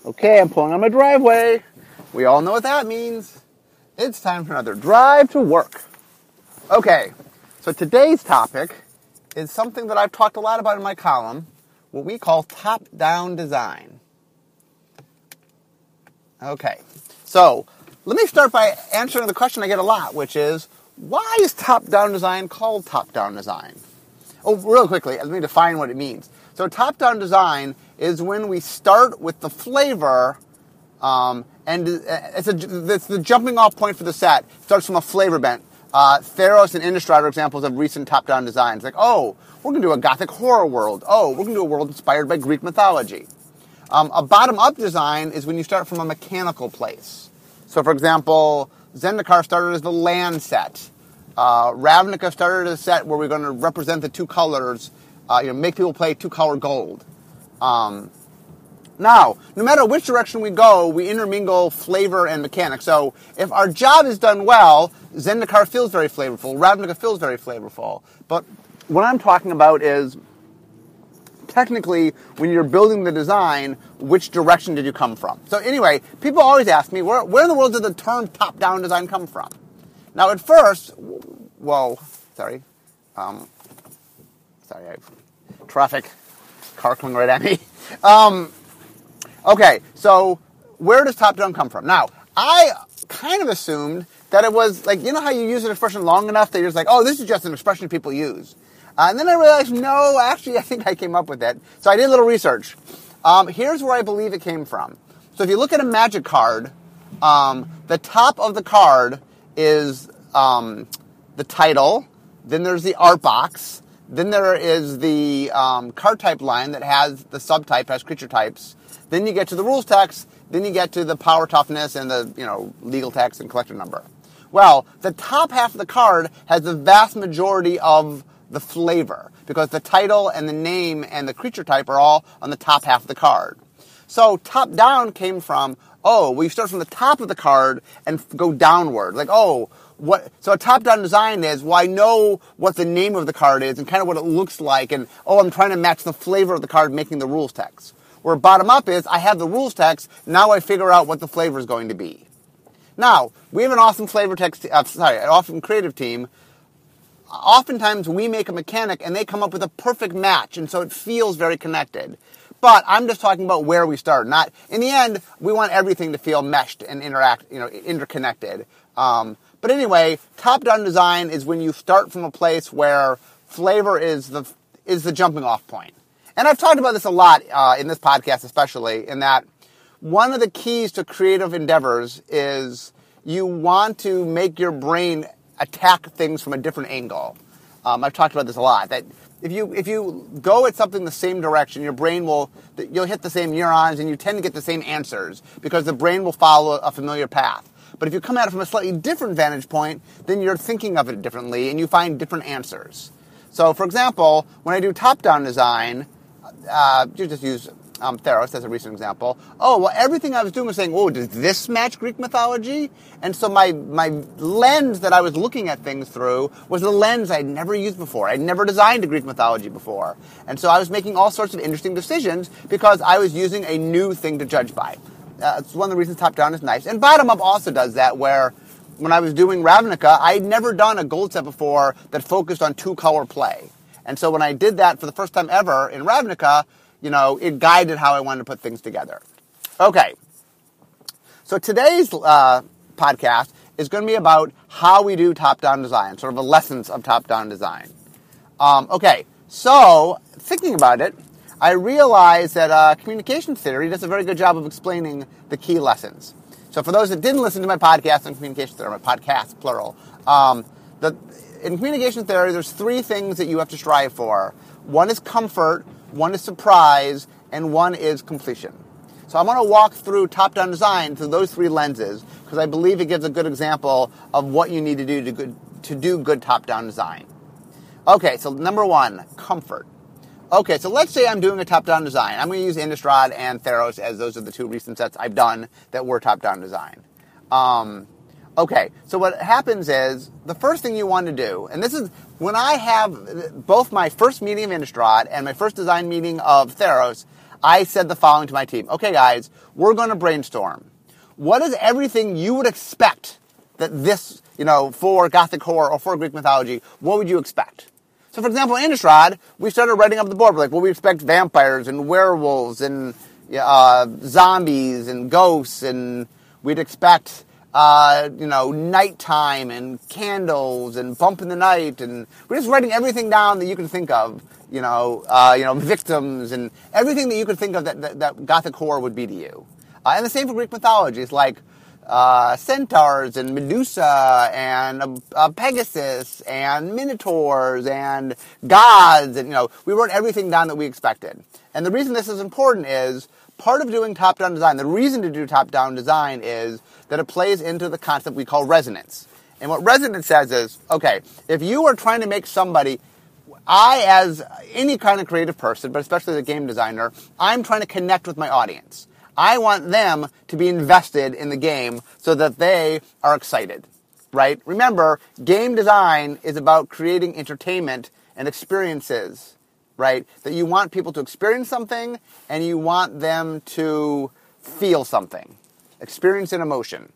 Okay, I'm pulling on my driveway. We all know what that means. It's time for another drive to work. Okay, so today's topic is something that I've talked a lot about in my column, what we call top-down design. Okay, so let me start by answering the question I get a lot, which is, why is top-down design called top-down design? Oh, real quickly, let me define what it means. So top-down design is when we start with the flavor, and it's the jumping off point for the set. It starts from a flavor bent. Theros and Innistrad are examples of recent top-down designs. Like, oh, we're going to do a gothic horror world. Oh, we're going to do a world inspired by Greek mythology. A bottom-up design is when you start from a mechanical place. So, for example, Zendikar started as the land set. Ravnica started as a set where we're going to represent the two colors, make people play two-color gold. Now, no matter which direction we go, we intermingle flavor and mechanics. So if our job is done well, Zendikar feels very flavorful, Ravnica feels very flavorful. But what I'm talking about is, technically, when you're building the design, which direction did you come from? So anyway, people always ask me, where in the world did the term top-down design come from? Now, at first, sorry, I have traffic, car coming right at me. Okay, so where does top-down come from? Now, I kind of assumed that it was like, you know how you use an expression long enough that you're just like, oh, this is just an expression people use. And then I realized, no, actually, I think I came up with it. So I did a little research. Here's where I believe it came from. So if you look at a Magic card, the top of the card is the title, then there's the art box, then there is the card type line that has the subtype, has creature types, then you get to the rules text, then you get to the power toughness and the legal text and collector number. Well, the top half of the card has the vast majority of the flavor because the title and the name and the creature type are all on the top half of the card. So top down came from, we start from the top of the card and go downward. Like, so a top-down design is, I know what the name of the card is and kind of what it looks like, and, I'm trying to match the flavor of the card making the rules text. Where bottom-up is, I have the rules text, now I figure out what the flavor is going to be. Now, we have an awesome an awesome creative team. Oftentimes, we make a mechanic, and they come up with a perfect match, and so it feels very connected. But I'm just talking about where we start. Not in the end, we want everything to feel meshed and interconnected. But anyway, top-down design is when you start from a place where flavor is the jumping off point. And I've talked about this a lot in this podcast, especially in that one of the keys to creative endeavors is you want to make your brain attack things from a different angle. I've talked about this a lot. That if you go at something the same direction, your brain you'll hit the same neurons and you tend to get the same answers because the brain will follow a familiar path. But if you come at it from a slightly different vantage point, then you're thinking of it differently and you find different answers. So, for example, when I do top-down design, you just use Theros as a recent example. Everything I was doing was saying, does this match Greek mythology? And so my lens that I was looking at things through was the lens I'd never used before. I'd never designed a Greek mythology before. And so I was making all sorts of interesting decisions because I was using a new thing to judge by. It's one of the reasons top-down is nice. And bottom-up also does that, where when I was doing Ravnica, I'd never done a gold set before that focused on two-color play. And so when I did that for the first time ever in Ravnica, it guided how I wanted to put things together. Okay. So today's podcast is going to be about how we do top-down design, sort of the lessons of top-down design. So thinking about it, I realized that communication theory does a very good job of explaining the key lessons. So for those that didn't listen to my podcast on communication theory, my podcast, plural, in communication theory, there's three things that you have to strive for. One is comfort, one is surprise, and one is completion. So I'm going to walk through top-down design through those three lenses because I believe it gives a good example of what you need to do to do good top-down design. Okay, so number one, comfort. Okay, so let's say I'm doing a top-down design. I'm going to use Innistrad and Theros as those are the two recent sets I've done that were top-down design. Okay, so what happens is, the first thing you want to do, and this is when I have both my first meeting of Innistrad and my first design meeting of Theros, I said the following to my team. Okay, guys, we're going to brainstorm. What is everything you would expect that this, for Gothic horror or for Greek mythology, what would you expect? So, for example, in Innistrad, we started writing up the board. We're like, well, we expect vampires and werewolves and zombies and ghosts, and we'd expect, nighttime and candles and bump in the night, and we're just writing everything down that you can think of, victims and everything that you could think of that Gothic horror would be to you. And the same for Greek mythologies, like centaurs and Medusa and Pegasus and minotaurs and gods, and we wrote everything down that we expected. And the reason this is important is part of doing top-down design. The reason to do top-down design is that it plays into the concept we call resonance. And what resonance says is, okay, if you are trying to make somebody, as any kind of creative person, but especially as a game designer, I'm trying to connect with my audience. I want them to be invested in the game so that they are excited, right? Remember, game design is about creating entertainment and experiences, right? That you want people to experience something and you want them to feel something, experience an emotion.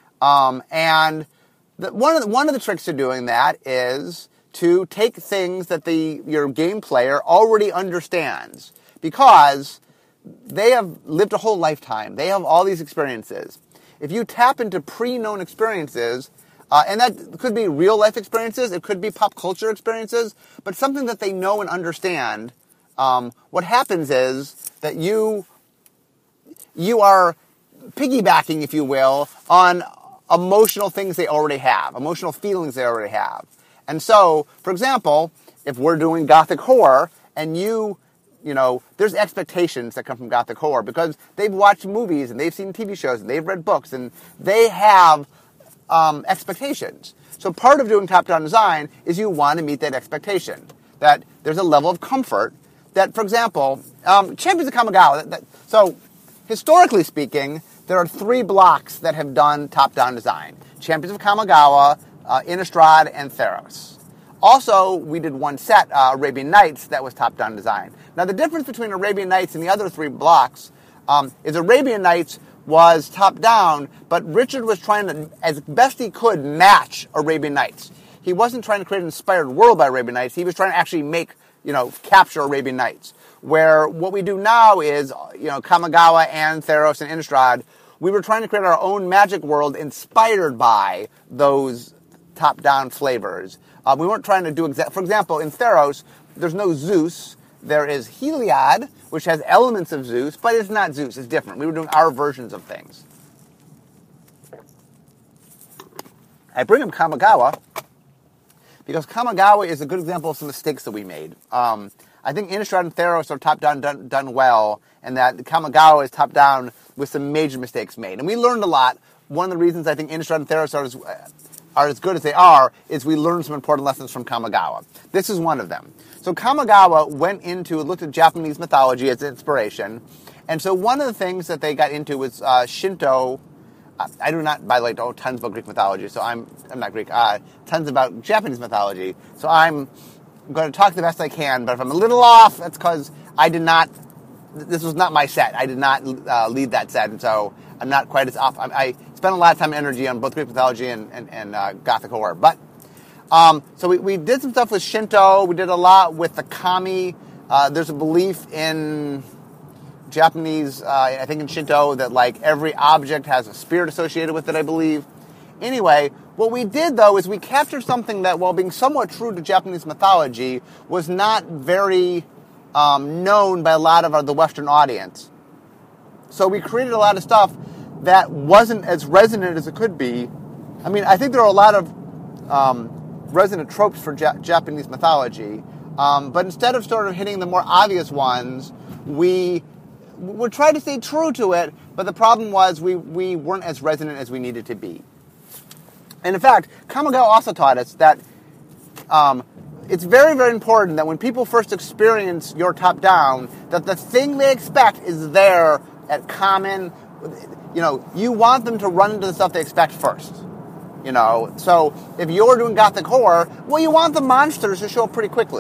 And one of the tricks to doing that is to take things that your game player already understands, because they have lived a whole lifetime. They have all these experiences. If you tap into pre-known experiences, and that could be real-life experiences, it could be pop culture experiences, but something that they know and understand, what happens is that you are piggybacking, if you will, on emotional things they already have, emotional feelings they already have. And so, for example, if we're doing Gothic horror and there's expectations that come from Gothic horror because they've watched movies and they've seen TV shows and they've read books and they have expectations. So part of doing top-down design is you want to meet that expectation, that there's a level of comfort that, for example, Champions of Kamigawa, so historically speaking, there are 3 blocks that have done top-down design. Champions of Kamigawa, Innistrad, and Theros. Also, we did one set, Arabian Nights, that was top-down design. Now, the difference between Arabian Nights and the other 3 blocks is Arabian Nights was top-down, but Richard was trying to, as best he could, match Arabian Nights. He wasn't trying to create an inspired world by Arabian Nights. He was trying to actually capture Arabian Nights. Where what we do now is, Kamigawa and Theros and Innistrad, we were trying to create our own magic world inspired by those top-down flavors. We weren't trying to do for example, in Theros, there's no Zeus. There is Heliod, which has elements of Zeus, but it's not Zeus. It's different. We were doing our versions of things. I bring up Kamigawa because Kamigawa is a good example of some mistakes that we made. I think Innistrad and Theros are top-down done well, and that Kamigawa is top-down with some major mistakes made. And we learned a lot. One of the reasons I think Innistrad and Theros are as good as they are is we learned some important lessons from Kamigawa. This is one of them. So Kamigawa looked at Japanese mythology as inspiration. And so one of the things that they got into was Shinto. I do not, by the way, know tons about Greek mythology, so I'm not Greek. Tons about Japanese mythology. So I'm going to talk the best I can, but if I'm a little off, that's because this was not my set. I did not lead that set, and so I'm not quite as off. I spent a lot of time and energy on both Greek mythology and Gothic horror. But so we did some stuff with Shinto. We did a lot with the kami. There's a belief in Japanese, I think in Shinto, that every object has a spirit associated with it, I believe. Anyway, what we did, though, is we captured something that, while being somewhat true to Japanese mythology, was not very known by a lot of the Western audience. So we created a lot of stuff that wasn't as resonant as it could be. I mean, I think there are a lot of resonant tropes for Japanese mythology, but instead of sort of hitting the more obvious ones, we tried to stay true to it, but the problem was we weren't as resonant as we needed to be. And in fact, Kamigawa also taught us that it's very, very important that when people first experience your top-down, that the thing they expect is there at common. You want them to run into the stuff they expect first. So if you're doing Gothic horror, well, you want the monsters to show up pretty quickly.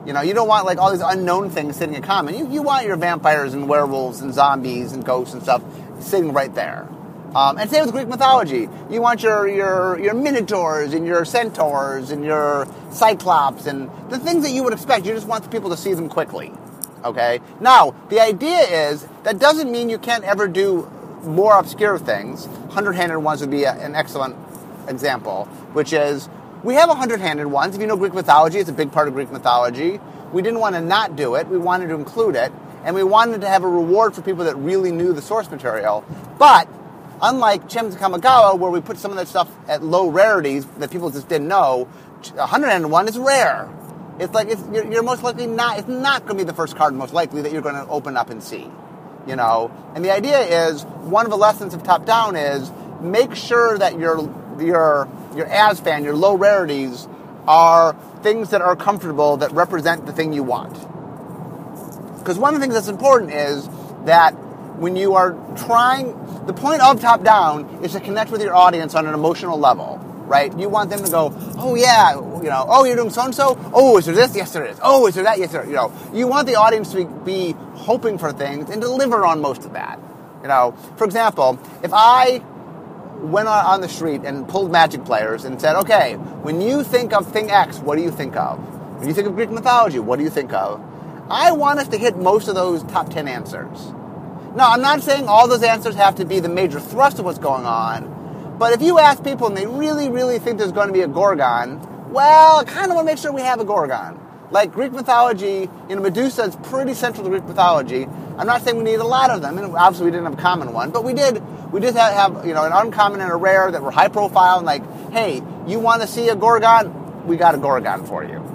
You don't want like all these unknown things sitting in common. You want your vampires and werewolves and zombies and ghosts and stuff sitting right there. And same with Greek mythology. You want your minotaurs and your centaurs and your cyclops and the things that you would expect. You just want the people to see them quickly. Okay? Now, the idea is that doesn't mean you can't ever do more obscure things. 100-handed ones would be an excellent example, which is we have 100-handed ones. If you know Greek mythology, it's a big part of Greek mythology. We didn't want to not do it. We wanted to include it. And we wanted to have a reward for people that really knew the source material. But unlike Chimps Kamigawa, where we put some of that stuff at low rarities that people just didn't know, 100-handed one is rare. It's like you're most likely not. It's not going to be the first card most likely that you're going to open up and see. And the idea is one of the lessons of top down is make sure that your ASFAN, your low rarities, are things that are comfortable, that represent the thing you want. Because one of the things that's important is that when you are trying, the point of top down is to connect with your audience on an emotional level, right? You want them to go, oh yeah, oh, you're doing so-and-so? Oh, is there this? Yes, there is. Oh, is there that? Yes, there is. You want the audience to be hoping for things and deliver on most of that. For example, if I went on the street and pulled Magic players and said, okay, when you think of thing X, what do you think of? When you think of Greek mythology, what do you think of? I want us to hit most of those top 10 answers. Now, I'm not saying all those answers have to be the major thrust of what's going on, but if you ask people and they really, really think there's going to be a Gorgon, well, I kind of want to make sure we have a Gorgon. Like Greek mythology, Medusa is pretty central to Greek mythology. I'm not saying we need a lot of them, and obviously we didn't have a common one, but we did have an uncommon and a rare that were high profile, and like, hey, you want to see a Gorgon? We got a Gorgon for you.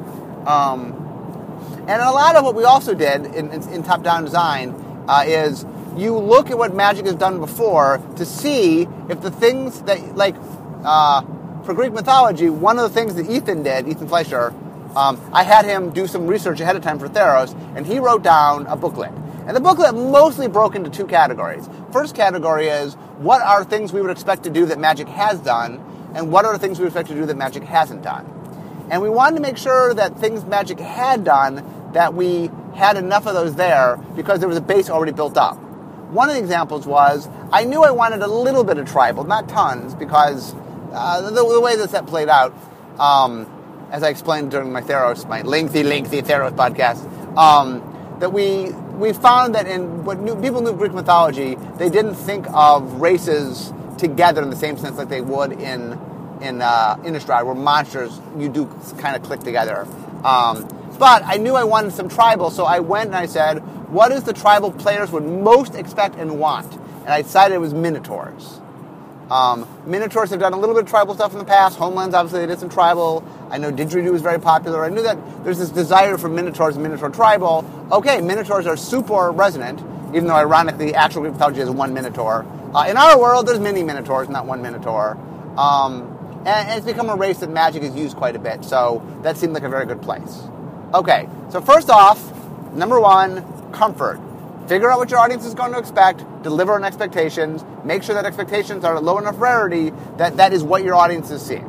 And a lot of what we also did in top-down design is you look at what Magic has done before to see if the things that, like, for Greek mythology, one of the things that Ethan Fleischer, I had him do some research ahead of time for Theros, and he wrote down a booklet. And the booklet mostly broke into two categories. First category is, what are things we would expect to do that Magic has done, and what are the things we would expect to do that Magic hasn't done? And we wanted to make sure that things Magic had done, that we had enough of those there because there was a base already built up. One of the examples was, I knew I wanted a little bit of tribal, not tons, because the way the set played out, as I explained during my lengthy Theros podcast, that we found that people knew Greek mythology, they didn't think of races together in the same sense like they would in Innistrad, where monsters, you do kind of click together. But I knew I wanted some tribal, so I went and I said, what is the tribal players would most expect and want? And I decided it was Minotaurs. Minotaurs have done a little bit of tribal stuff in the past. Homelands, obviously, they did some tribal. I know Didgeridoo was very popular. I knew that there's this desire for Minotaurs and Minotaur tribal. Okay, Minotaurs are super resonant, even though, ironically, actual Greek mythology is one Minotaur. In our world, there's many Minotaurs, not one Minotaur. And it's become a race that Magic has used quite a bit, so that seemed like a very good place. Okay, so first off, number one, comfort. Figure out what your audience is going to expect, deliver on expectations, make sure that expectations are at low enough rarity that is what your audience is seeing.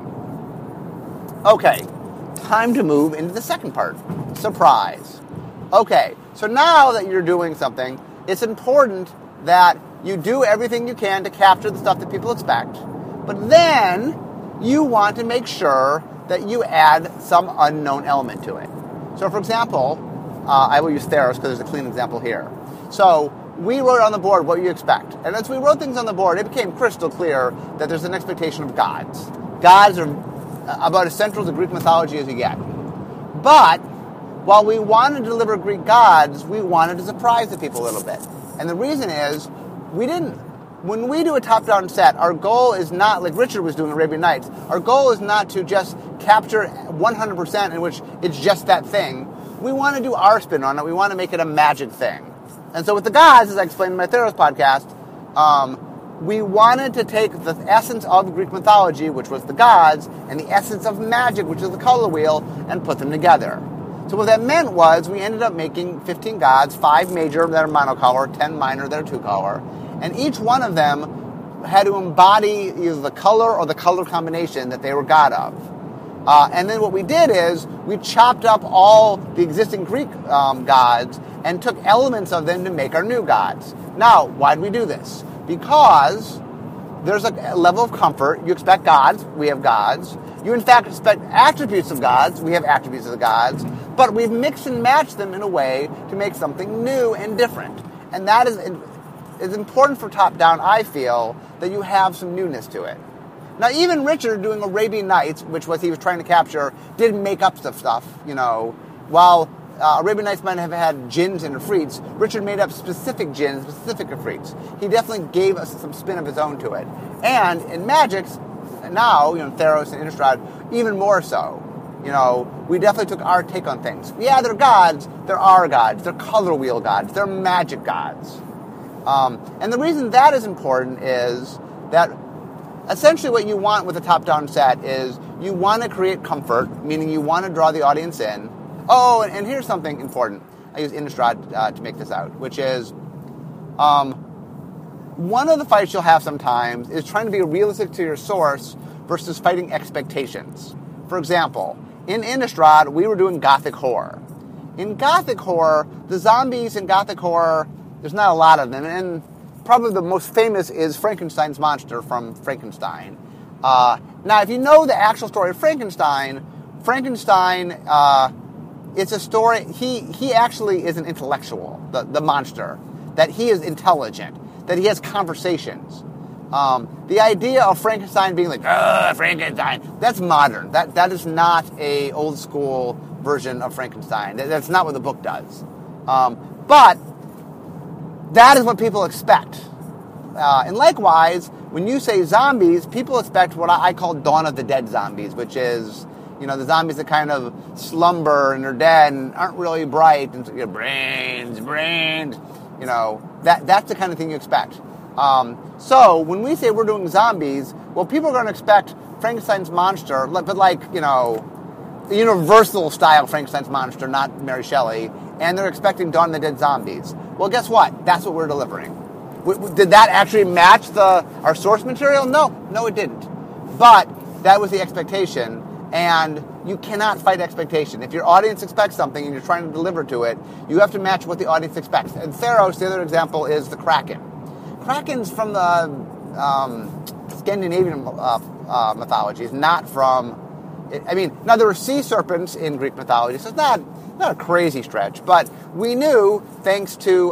Okay, time to move into the second part, surprise. Okay, so now that you're doing something, it's important that you do everything you can to capture the stuff that people expect, but then you want to make sure that you add some unknown element to it. So, for example, I will use Theros because there's a clean example here. So, we wrote on the board what you expect. And as we wrote things on the board, it became crystal clear that there's an expectation of gods. Gods are about as central to Greek mythology as you get. But, while we wanted to deliver Greek gods, we wanted to surprise the people a little bit. And the reason is, when we do a top-down set, our goal is not, like Richard was doing Arabian Nights, our goal is not to just capture 100% in which it's just that thing. We want to do our spin on it. We want to make it a magic thing. And so with the gods, as I explained in my Theros podcast, we wanted to take the essence of Greek mythology, which was the gods, and the essence of magic, which is the color wheel, and put them together. So what that meant was we ended up making 15 gods, 5 major that are monocolor, 10 minor that are two-color, and each one of them had to embody either the color or the color combination that they were god of. And then what we did is we chopped up all the existing Greek gods and took elements of them to make our new gods. Now, why did we do this? Because there's a level of comfort. You expect gods. We have gods. You, in fact, expect attributes of gods. We have attributes of the gods. But we've mixed and matched them in a way to make something new and different. And that is important for top-down, I feel, that you have some newness to it. Now, even Richard doing Arabian Nights, which he was trying to capture, did make up stuff, While Arabian Nights might have had jinns and ifrits, Richard made up specific jinns, specific ifrits. He definitely gave us some spin of his own to it. And in Magix, now, Theros and Innistrad, even more so. We definitely took our take on things. Yeah, they're gods. They're our gods. They're color wheel gods. They're magic gods. And the reason that is important is that essentially what you want with a top-down set is you want to create comfort, meaning you want to draw the audience in. Oh, and here's something important. I use Innistrad to make this out, which is one of the fights you'll have sometimes is trying to be realistic to your source versus fighting expectations. For example, in Innistrad, we were doing Gothic horror. In Gothic horror, the zombies in Gothic horror, there's not a lot of them, and probably the most famous is Frankenstein's monster from Frankenstein. Now, if you know the actual story of Frankenstein, it's a story, he actually is an intellectual, the monster, that he is intelligent, that he has conversations. The idea of Frankenstein being like, Frankenstein, that's modern. That is not a old school version of Frankenstein. That's not what the book does. But that is what people expect. And likewise, when you say zombies, people expect what I call Dawn of the Dead zombies, which is, the zombies that kind of slumber and are dead and aren't really bright and brains. That's the kind of thing you expect. So when we say we're doing zombies, well, people are going to expect Frankenstein's monster, but the universal style Frankenstein's monster, not Mary Shelley, and they're expecting Dawn of the Dead zombies. Well, guess what? That's what we're delivering. Did that actually match our source material? No, it didn't. But that was the expectation, and you cannot fight expectation. If your audience expects something and you're trying to deliver to it, you have to match what the audience expects. And Theros, the other example, is the Kraken. Kraken's from the Scandinavian mythologies, not from... now there were sea serpents in Greek mythology, so it's not a crazy stretch, but we knew, thanks to,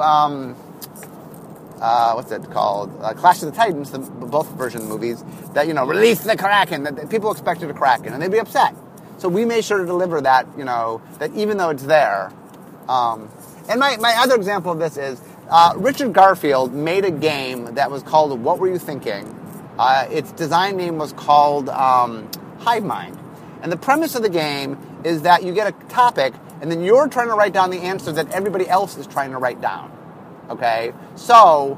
what's it called? Clash of the Titans, both version of the movies, that, release the Kraken, that people expected a Kraken, and they'd be upset. So we made sure to deliver that, that even though it's there. And my other example of this is, Richard Garfield made a game that was called What Were You Thinking? Its design name was called Hive Mind. And the premise of the game is that you get a topic, and then you're trying to write down the answers that everybody else is trying to write down. Okay? So,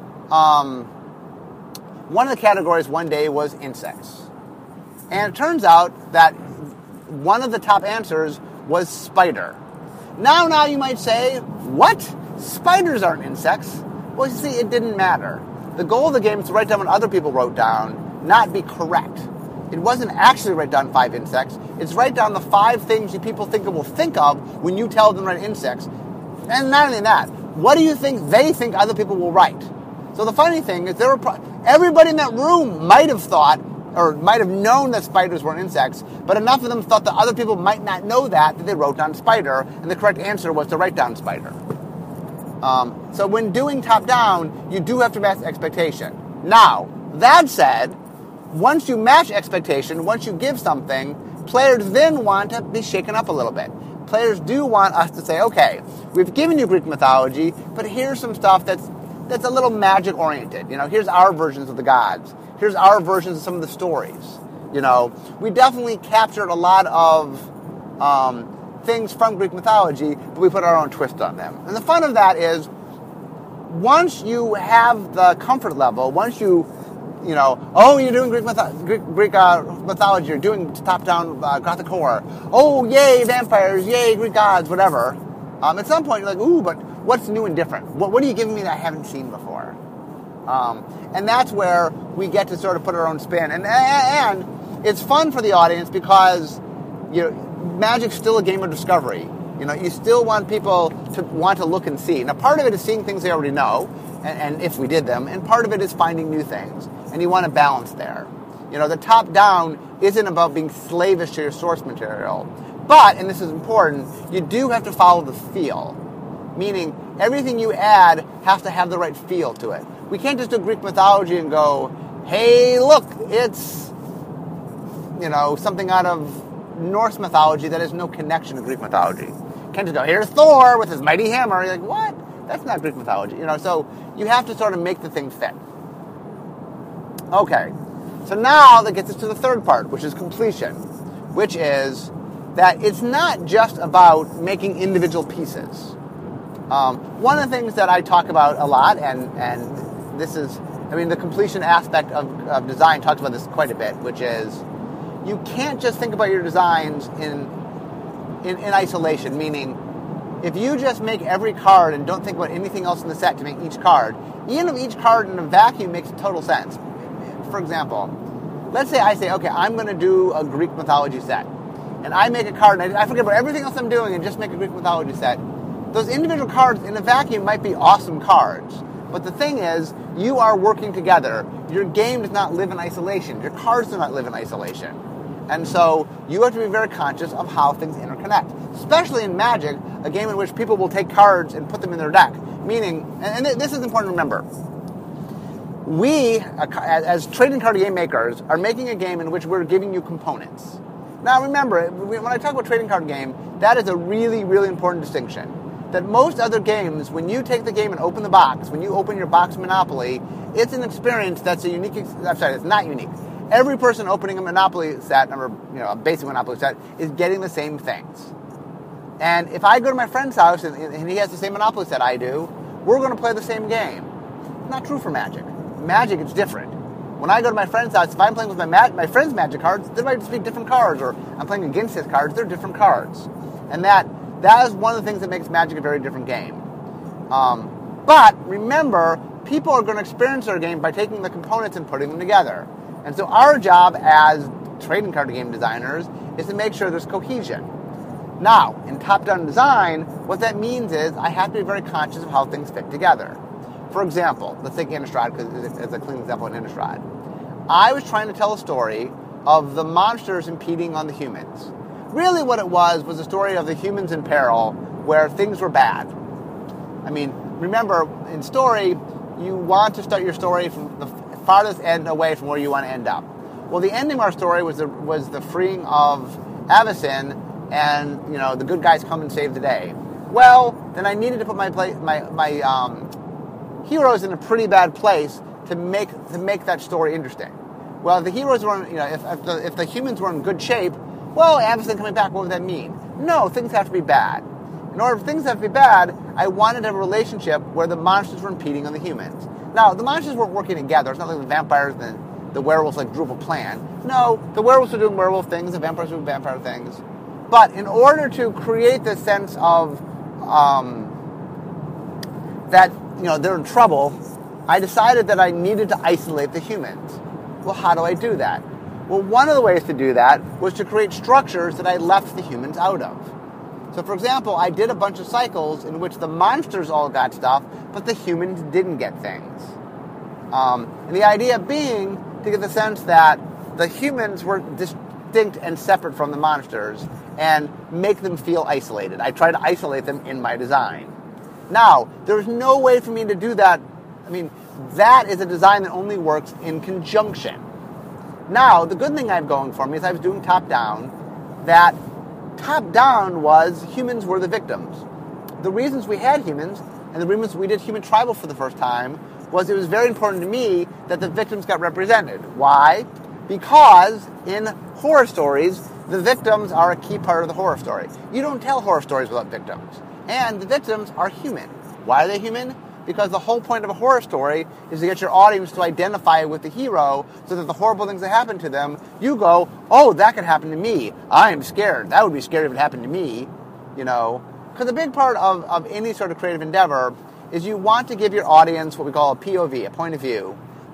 one of the categories one day was insects. And it turns out that one of the top answers was spider. Now you might say, what? Spiders aren't insects. Well, you see, it didn't matter. The goal of the game is to write down what other people wrote down, not be correct. It wasn't actually write down 5 insects. It's write down the 5 things you people will think of when you tell them to write insects. And not only that, what do you think they think other people will write? So the funny thing is everybody in that room might have thought or might have known that spiders weren't insects, but enough of them thought that other people might not know that they wrote down spider, and the correct answer was to write down spider. So when doing top-down, you do have to match expectation. Now, that said, once you match expectation, once you give something, players then want to be shaken up a little bit. Players do want us to say, okay, we've given you Greek mythology, but here's some stuff that's a little magic-oriented. Here's our versions of the gods. Here's our versions of some of the stories. We definitely captured a lot of things from Greek mythology, but we put our own twist on them. And the fun of that is, once you have the comfort level, once you're doing Greek mythology, you're doing top-down Gothic horror. Oh, yay, vampires, yay, Greek gods, whatever. At some point, you're like, ooh, but what's new and different? What are you giving me that I haven't seen before? And that's where we get to sort of put our own spin. And it's fun for the audience because, Magic's still a game of discovery. You still want people to want to look and see. Now, part of it is seeing things they already know, and if we did them, and part of it is finding new things. And you want a balance there. The top-down isn't about being slavish to your source material. But, and this is important, you do have to follow the feel. Meaning, everything you add has to have the right feel to it. We can't just do Greek mythology and go, hey, look, it's, something out of Norse mythology that has no connection to Greek mythology. You can't just go, here's Thor with his mighty hammer. You're like, what? That's not Greek mythology. So you have to sort of make the thing fit. Okay. So now that gets us to the third part, which is completion, which is that it's not just about making individual pieces. One of the things that I talk about a lot, and this is, the completion aspect of design talks about this quite a bit, which is you can't just think about your designs in isolation, meaning if you just make every card and don't think about anything else in the set to make each card, even if each card in a vacuum makes total sense. For example, let's say I say, okay, I'm going to do a Greek mythology set. And I make a card, and I forget about everything else I'm doing and just make a Greek mythology set. Those individual cards in a vacuum might be awesome cards. But the thing is, you are working together. Your game does not live in isolation. Your cards do not live in isolation. And so you have to be very conscious of how things interconnect. Especially in Magic, a game in which people will take cards and put them in their deck. Meaning, and this is important to remember, we, as trading card game makers, are making a game in which we're giving you components. Now remember, when I talk about trading card game, that is a really, really important distinction. That most other games, when you take the game and open the box, when you open your box Monopoly, it's an experience that's it's not unique. Every person opening a Monopoly set, or a basic Monopoly set, is getting the same things. And if I go to my friend's house and he has the same Monopoly set I do, we're going to play the same game. Not true for Magic. Magic, it's different. When I go to my friend's house, if I'm playing with my friend's Magic cards, they might just be different cards, or I'm playing against his cards, they're different cards. And that is one of the things that makes Magic a very different game. But remember, people are going to experience their game by taking the components and putting them together. And so our job as trading card game designers is to make sure there's cohesion. Now, in top-down design, what that means is I have to be very conscious of how things fit together. For example, let's take Innistrad because it's a clean example in Innistrad. I was trying to tell a story of the monsters impeding on the humans. Really what it was a story of the humans in peril where things were bad. Remember, in story, you want to start your story from the farthest end away from where you want to end up. Well, the ending of our story was the freeing of Avacyn, and the good guys come and save the day. Well, then I needed to put my heroes in a pretty bad place to make that story interesting. Well, if the heroes weren't, if the humans were in good shape, well, Avacyn coming back, what would that mean? No, things have to be bad. In order for things to have to be bad, I wanted to have a relationship where the monsters were impeding on the humans. Now, the monsters weren't working together. It's not like the vampires and the werewolves drew up a plan. No, the werewolves were doing werewolf things, the vampires were doing vampire things. But in order to create this sense of that they're in trouble, I decided that I needed to isolate the humans. Well, how do I do that? Well, one of the ways to do that was to create structures that I left the humans out of. So, for example, I did a bunch of cycles in which the monsters all got stuff, but the humans didn't get things. And the idea being to get the sense that the humans were distinct and separate from the monsters and make them feel isolated. I tried to isolate them in my design. Now, there's no way for me to do that. That is a design that only works in conjunction. Now, the good thing I have going for me is I was doing top-down, that top-down was humans were the victims. The reasons we had humans, and the reasons we did human tribal for the first time, was it was very important to me that the victims got represented. Why? Because in horror stories, the victims are a key part of the horror story. You don't tell horror stories without victims. And the victims are human. Why are they human? Because the whole point of a horror story is to get your audience to identify with the hero so that the horrible things that happen to them, you go, oh, that could happen to me. I am scared. That would be scary if it happened to me, Because a big part of any sort of creative endeavor is you want to give your audience what we call a POV, a point of view.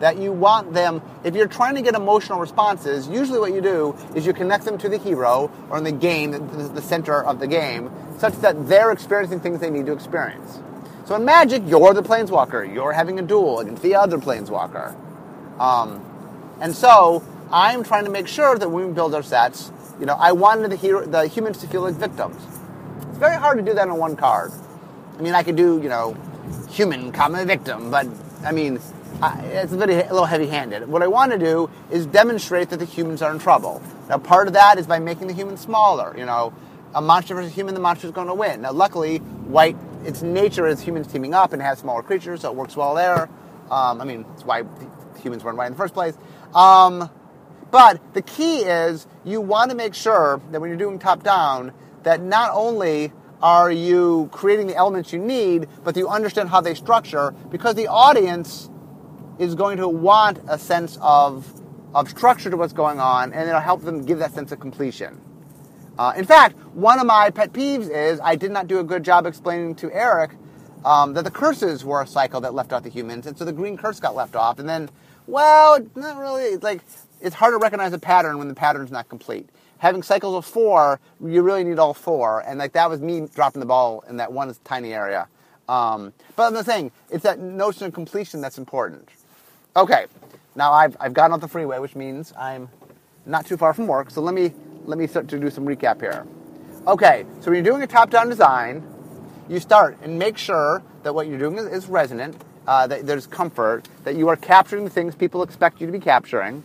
that you want them, if you're trying to get emotional responses, usually what you do is you connect them to the hero or in the game, the center of the game, such that they're experiencing things they need to experience. So in Magic, you're the Planeswalker. You're having a duel against the other Planeswalker. And so I'm trying to make sure that when we build our sets, I wanted the humans to feel like victims. It's very hard to do that on one card. I mean, I could do, human, victim, but, it's a little heavy-handed. What I want to do is demonstrate that the humans are in trouble. Now, part of that is by making the humans smaller. A monster versus human, the monster is going to win. Now, luckily, white, its nature is humans teaming up and has smaller creatures, so it works well there. It's why humans weren't white in the first place. But the key is you want to make sure that when you're doing top-down, that not only are you creating the elements you need, but you understand how they structure, because the audience is going to want a sense of structure to what's going on, and it'll help them give that sense of completion. In fact, one of my pet peeves is I did not do a good job explaining to Eric that the curses were a cycle that left out the humans, and so the green curse got left off, and then, not really. It's hard to recognize a pattern when the pattern's not complete. Having cycles of 4, you really need all 4, and that was me dropping the ball in that one tiny area. But I'm just saying, it's that notion of completion that's important. Okay, now I've gotten off the freeway, which means I'm not too far from work, so let me start to do some recap here. Okay, so when you're doing a top-down design, you start and make sure that what you're doing is resonant, that there's comfort, that you are capturing the things people expect you to be capturing.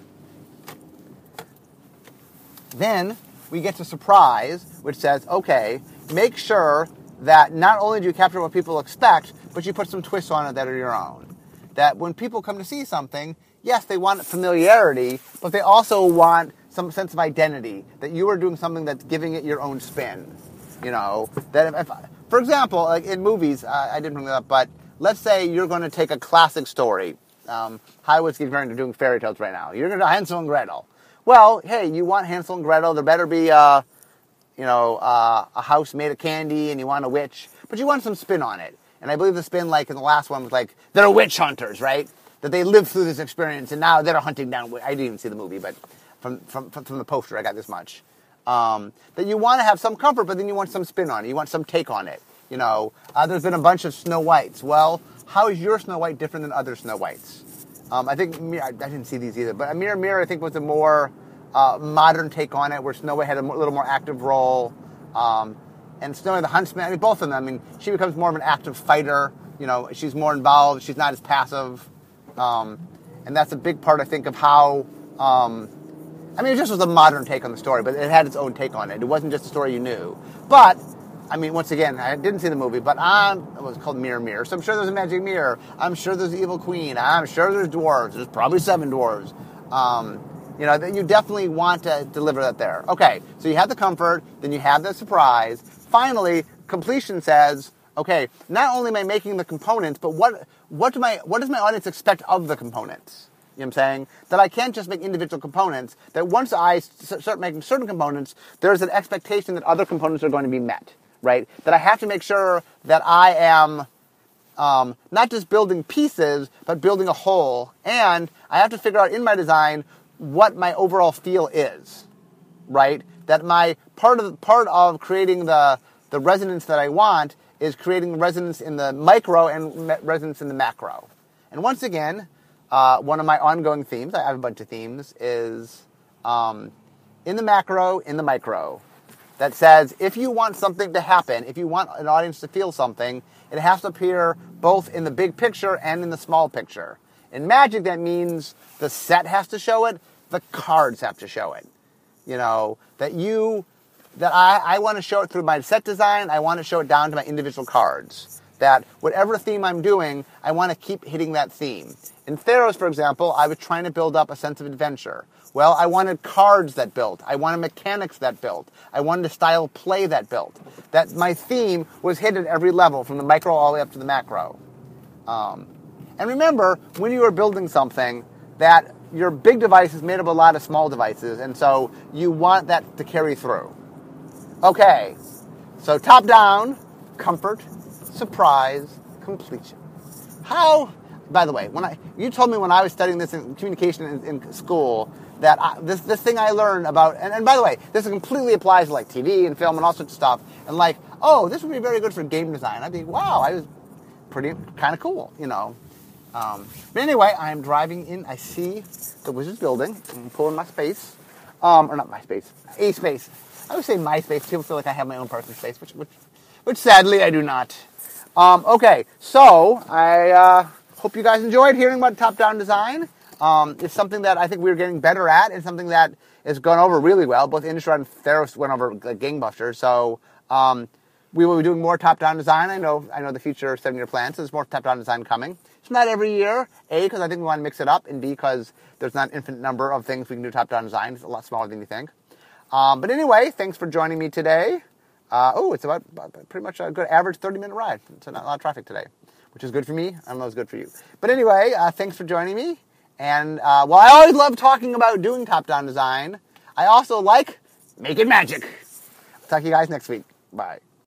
Then we get to surprise, which says, okay, make sure that not only do you capture what people expect, but you put some twists on it that are your own. That when people come to see something, yes, they want familiarity, but they also want some sense of identity, that you are doing something that's giving it your own spin. That if for example, like in movies, I didn't bring that up, but let's say you're going to take a classic story. Hollywood's getting into doing fairy tales right now. You're going to do Hansel and Gretel. Well, hey, you want Hansel and Gretel, there better be a house made of candy, and you want a witch, but you want some spin on it. And I believe the spin, like in the last one, was they're witch hunters, right? That they lived through this experience, and now they're hunting down. I didn't even see the movie, but from the poster, I got this much. That you want to have some comfort, but then you want some spin on it. You want some take on it. There's been a bunch of Snow Whites. Well, how is your Snow White different than other Snow Whites? I think I didn't see these either, but Mirror Mirror, I think, was a more modern take on it, where Snow White had a little more active role. And Snow White the Huntsman, both of them, she becomes more of an active fighter. She's more involved. She's not as passive. And that's a big part, I think, of how... it just was a modern take on the story, but it had its own take on it. It wasn't just a story you knew. But, once again, I didn't see the movie, but it was called Mirror Mirror, so I'm sure there's a magic mirror. I'm sure there's the evil queen. I'm sure there's dwarves. There's probably 7 dwarves. You definitely want to deliver that there. Okay, so you have the comfort, then you have the surprise. Finally, completion says, okay, not only am I making the components, but what does my audience expect of the components? You know what I'm saying? That I can't just make individual components, that once I start making certain components, there's an expectation that other components are going to be met, right? That I have to make sure that I am not just building pieces, but building a whole, and I have to figure out in my design what my overall feel is, right? That my part of creating the resonance that I want is creating resonance in the micro and resonance in the macro. And once again, one of my ongoing themes, I have a bunch of themes, is in the macro, in the micro. That says, if you want something to happen, if you want an audience to feel something, it has to appear both in the big picture and in the small picture. In Magic, that means the set has to show it, the cards have to show it. That I want to show it through my set design, I want to show it down to my individual cards. That whatever theme I'm doing, I want to keep hitting that theme. In Theros, for example, I was trying to build up a sense of adventure. Well, I wanted cards that built. I wanted mechanics that built. I wanted a style of play that built. That my theme was hit at every level, from the micro all the way up to the macro. And remember, when you are building something, that your big device is made up of a lot of small devices, and so you want that to carry through. Okay, so top down, comfort, surprise, completion. How by the way, you told me when I was studying this in communication in school that this thing I learned about, and by the way, this completely applies to like TV and film and all sorts of stuff, and like, oh, this would be very good for game design. I'd be, wow, I was pretty kind of cool, you know. But anyway, I'm driving in. I see the Wizards building. I'm pulling my space, or not my space, a space. I would say my space. People feel like I have my own personal space, which sadly I do not. Okay, so I hope you guys enjoyed hearing about top-down design. It's something that I think we're getting better at, and something that has gone over really well. Both Innistrad and Theros went over like gangbusters. So we will be doing more top-down design. I know the future 7-year plan, so there's more top-down design coming. It's not every year, A, because I think we want to mix it up, and B, because there's not an infinite number of things we can do top-down design. It's a lot smaller than you think. But anyway, thanks for joining me today. It's about pretty much a good average 30-minute ride. So not a lot of traffic today, which is good for me. I don't know if it's good for you. But anyway, thanks for joining me. And while I always love talking about doing top-down design, I also like making magic. I'll talk to you guys next week. Bye.